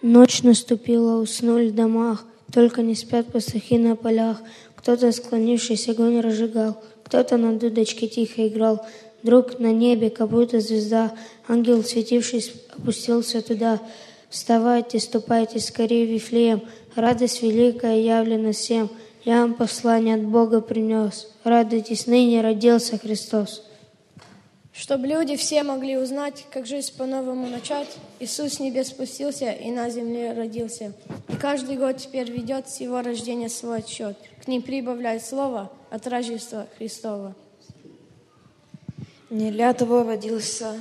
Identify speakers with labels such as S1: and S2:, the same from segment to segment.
S1: Ночь наступила, уснули в домах, только не спят пастухи на полях. Кто-то, склонившись, огонь разжигал, кто-то на дудочке тихо играл. Вдруг на небе, как будто звезда, ангел, светившись, опустился туда. «Вставайте, ступайте скорее в Вифлеем, радость великая явлена всем. Я вам послание от Бога принес, радуйтесь, ныне родился Христос».
S2: Чтобы люди все могли узнать, как жизнь по-новому начать, Иисус с небес спустился и на земле родился. И каждый год теперь ведет с его рождения свой отсчет. К ним прибавляет слово от Рождества Христова.
S3: Не для того родился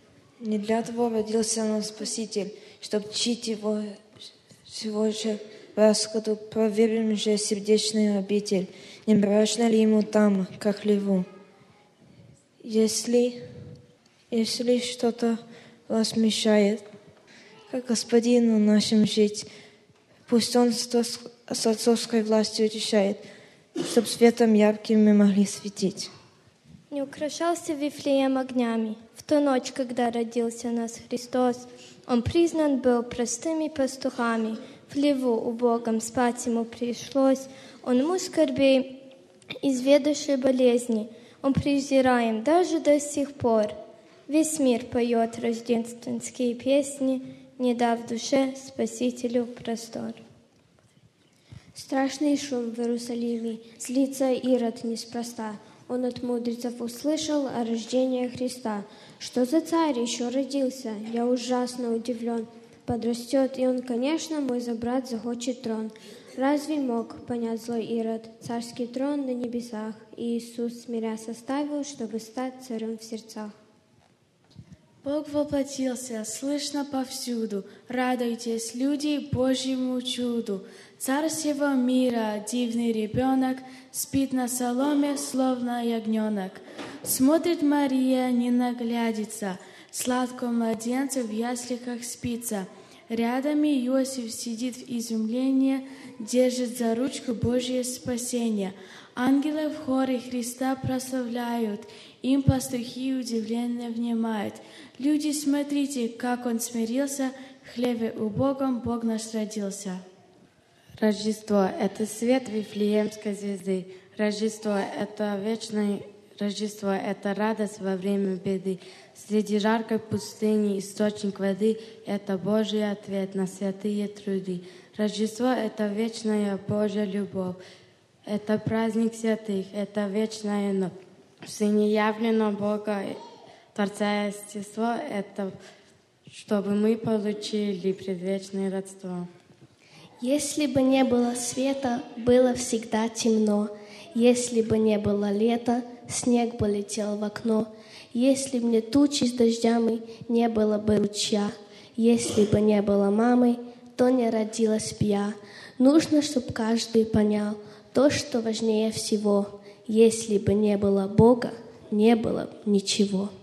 S3: наш Спаситель, чтобы чтить его всего же раскоду, проверим же сердечный обитель, не мрачно ли ему там, как льву. Если что-то вас мешает, как Господину нашим жить, пусть Он с отцовской властью утешает, чтоб светом ярким мы могли светить.
S4: Не украшался Вифлеем огнями. В ту ночь, когда родился нас Христос, Он признан был простыми пастухами. В хлеву убогом спать ему пришлось. Он муж скорбей, изведавший болезни. Он презираем даже до сих пор. Весь мир поет рождественские песни, не дав душе Спасителю простор.
S5: Страшный шум в Иерусалиме, злится Ирод неспроста. Он от мудрецов услышал о рождении Христа. Что за царь еще родился? Я ужасно удивлен. Подрастет, и он, конечно, мой забрат захочет трон. Разве мог понять злой Ирод царский трон на небесах? И Иисус, смиря, составил, чтобы стать царем в сердцах.
S6: Бог воплотился, слышно повсюду. Радуйтесь, люди, Божьему чуду. Царь всего мира, дивный ребенок, спит на соломе, словно ягненок. Смотрит Мария, не наглядится, сладко младенцу в ясликах спится. Рядом Иосиф сидит в изумлении, держит за ручку Божье спасение. Ангелы в хоре Христа прославляют, им пастухи удивленно внимают. Люди, смотрите, как Он смирился, в хлеве убогом Бог наш родился.
S7: Рождество — это свет Вифлеемской звезды. Рождество — это вечное Рождество — это радость во время беды. Среди жаркой пустыни источник воды — это Божий ответ на святые труды. Рождество — это вечная Божья любовь. Это праздник святых, это вечная ночь. В Сыне явлено Бога, Творца естество, это чтобы мы получили предвечное родство.
S4: Если бы не было света, было всегда темно. Если бы не было лета, снег бы летел в окно. Если бы не тучи с дождями, не было бы ручья. Если бы не было мамы, то не родилась б я. Нужно, чтобы каждый понял то, что важнее всего. Если бы не было Бога, не было б ничего.